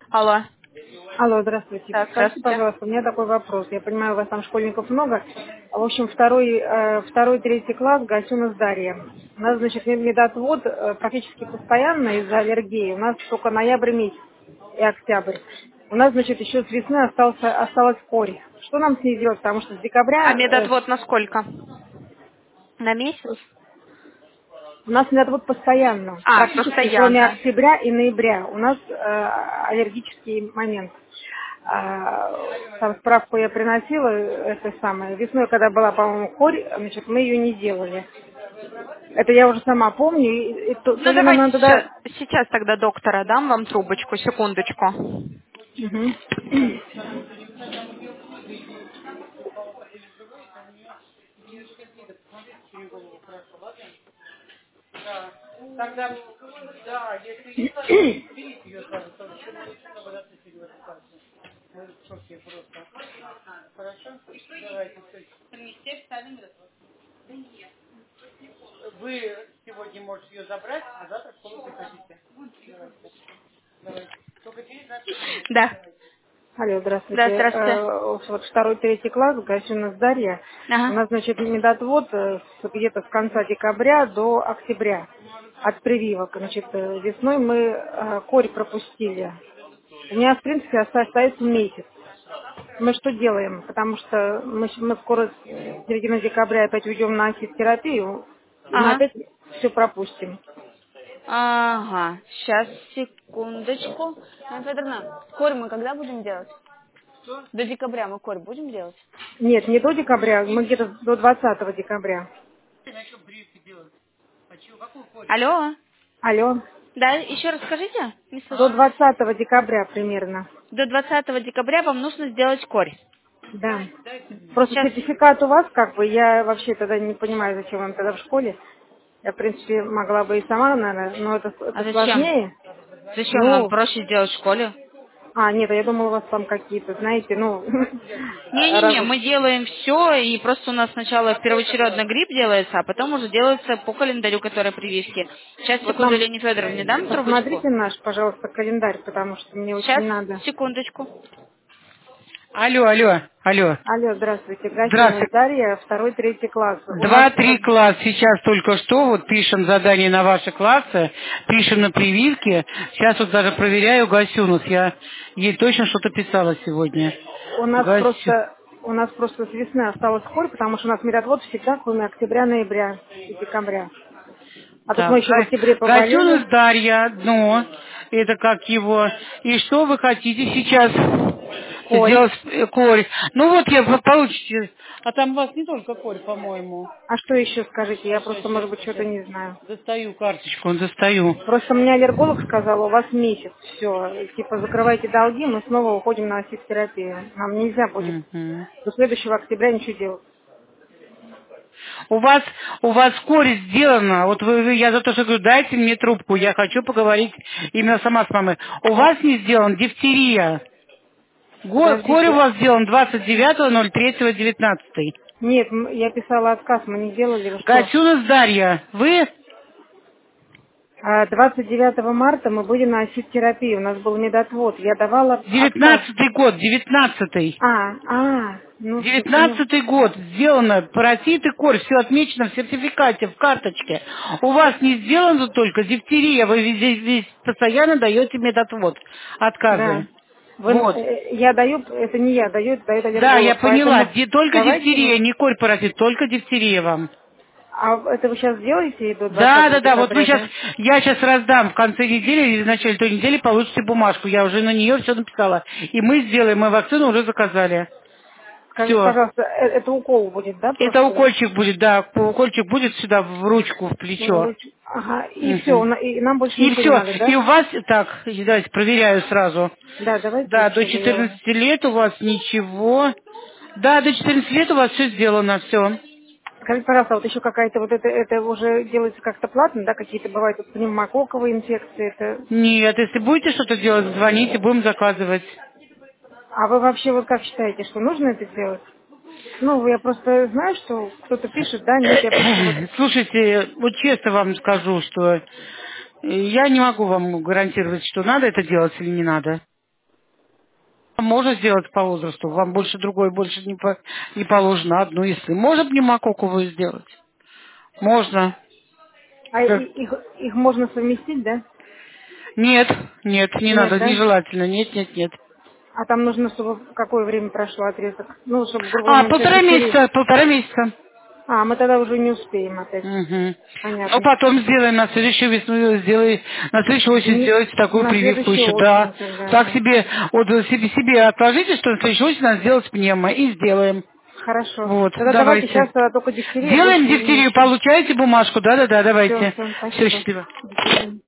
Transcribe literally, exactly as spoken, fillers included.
Алло. Алло, здравствуйте. Так, Скажите, здравствуйте. пожалуйста, у меня такой вопрос. Я понимаю, у вас там школьников много. В общем, второй, э, второй, третий класс, Гасюна Дарья. У нас, значит, мед- медотвод э, практически постоянно из-за аллергии. У нас только ноябрь месяц и октябрь. У нас, значит, еще с весны остался, осталась корь. Что нам с ней делать? Потому что с А декабря э, медотвод на сколько? На месяц? у нас медотвод постоянно. А, Практически кроме постоянно. октября и ноября. У нас э, аллергический момент. А, там справку я приносила, это самое. Весной, когда была, по-моему, корь, значит, мы ее не делали. Это я уже сама помню. И- и то, то Ну, ли нам давайте надо, сейчас, да... сейчас тогда доктора дам вам трубочку, секундочку. Мгм. Да. Алло, Да, здравствуйте. здравствуйте. Э, Вот второй, третий класс, Гасюна Дарья. У Ага. нас, значит, медотвод э, с- где-то с конца декабря до октября от прививок. Значит, э, весной мы э, корь пропустили. У меня, в принципе, оста- остается месяц. Мы что делаем? Потому что мы, щ- мы скоро с середины декабря опять уйдем на терапию, и мы Ага. опять все пропустим. Ага. Сейчас, секундочку. Анна Федоровна, корь мы когда будем делать? До декабря мы корь будем делать? Нет, не до декабря, мы где-то до двадцатого декабря. Алло. Алло, Да, еще раз скажите, не до слышу. двадцатого декабря примерно. До двадцатого декабря вам нужно сделать корь. Да. Просто Сейчас. сертификат у вас, как бы, я вообще тогда не понимаю, зачем он тогда в школе. Я, в принципе, могла бы и сама, наверное, но это, А это зачем? сложнее. Зачем вам Ну, проще сделать в школе? а, нет, а я думала, у вас там какие-то, знаете, ну, Не-не-не, раз... мы делаем все, и просто у нас сначала первоочередно грипп делается, а потом уже делается по календарю, который прививки. Сейчас, Вот секунду, нам Лене Федоровне, дам трубочку? посмотрите наш, пожалуйста, календарь, потому что мне Сейчас, очень надо. секундочку. Алло, алло, алло. Алло, здравствуйте, Гасина Здравствуйте. Дарья, второй, третий класс. У нас, Два-три э, класс сейчас только что, вот пишем задание на ваши классы, пишем на прививки. Сейчас вот даже проверяю Гасюнус. Я ей точно что-то писала сегодня. у нас Гасю. просто, у нас просто с весны осталось корь, потому что у нас медотвод всегда, кроме октября, ноября и декабря. А тут Так, мы еще в Га- октябре поболели. Гасюнус Дарья, одно. Это как его. И что вы хотите сейчас Корь. сделать э, корь? Ну вот я вы получите. А там у вас не только корь, по-моему. А что еще скажите? Я Сейчас, просто, сейчас, может быть, что-то сейчас. не знаю. Достаю карточку, достаю. Просто мне аллерголог сказал, у вас месяц, все, типа закрывайте долги, мы снова уходим на терапию. Нам нельзя будет Мгм. до следующего октября ничего делать. У вас, у вас корь сделана. Вот вы, вы- я за то, что говорю, дайте мне трубку, я хочу поговорить именно сама с мамой. У вас не сделан дифтерия. Го- Корь у Подождите. вас сделан двадцать девятого ноль третьего девятнадцатый. Нет, м- я писала отказ, мы не делали, вы что? Гасюнас Дарья, вы А двадцать девятого марта мы были на терапию, у нас был медотвод, я давала отказ. девятнадцатый год, девятнадцатый. А, а, ну все, понял. Девятнадцатый год сделано, паротит и корь, все отмечено в сертификате, в карточке. У вас не сделано только дифтерия, вы везде, здесь постоянно даете медотвод, Да. отказы. Вы, Вот. э, я даю, это не я даю, это дает Да, я аллерголог, поняла, поэтому Ди- только давайте, дифтерия, вы- не корь паротит, только дифтерия вам. а это вы сейчас сделаете до Да, двадцатого да, да, вот вы декабря, сейчас, да? я сейчас раздам в конце недели или в начале той недели получите бумажку, я уже на нее все написала. И мы сделаем, мы вакцину уже заказали. Скажите, Все. пожалуйста, э, это укол будет, да, Это просто? укольчик будет, да, укольчик будет сюда в ручку, в Ну, плечо. луч- Ага, и все, Мгм. и нам больше И ничего не все. надо, И да? у вас, так, давайте проверяю сразу. Да, давайте, Да, до чтобы я... четырнадцати лет у вас ничего. Да, до четырнадцати лет у вас все сделано, все. Скажите, пожалуйста, вот еще какая-то вот это, это уже делается как-то платно, да, какие-то бывают вот пневмококковые инфекции, это... Нет, если будете что-то делать, звоните, будем заказывать. А вы вообще вот как считаете, что нужно это делать? Ну, я просто знаю, что кто-то пишет, да, нет, я просто вот... Слушайте, вот честно вам скажу, что я не могу вам гарантировать, что надо это делать или не надо. Можно сделать по возрасту. Вам больше другой больше не, по, не положено. Одну, если можно пневмококковую сделать. Можно. А Как- и- их, их можно совместить, да? Нет, нет, не Нет, надо, да? нежелательно. Нет, нет, нет. А там нужно, чтобы какое время прошло отрезок? Ну, чтобы, грубо А, говоря, сейчас полтора дифтерия. месяца, полтора месяца. А, мы тогда уже не успеем опять. Угу. Ну, Понятно. потом сделаем на следующую весну, сделай, на следующую осень Не- сделайте такую на прививку следующую еще, осень да. тогда, Так да. себе, вот э, себе, себе отложите, что на следующую осень надо сделать пневмо, и сделаем. Хорошо. Вот, Тогда давайте давайте. сейчас тогда только дифтерия, Делаем больше дифтерию, ничего. получаете бумажку, да-да-да, Все, давайте. все, Все, спасибо. счастливо. До свидания.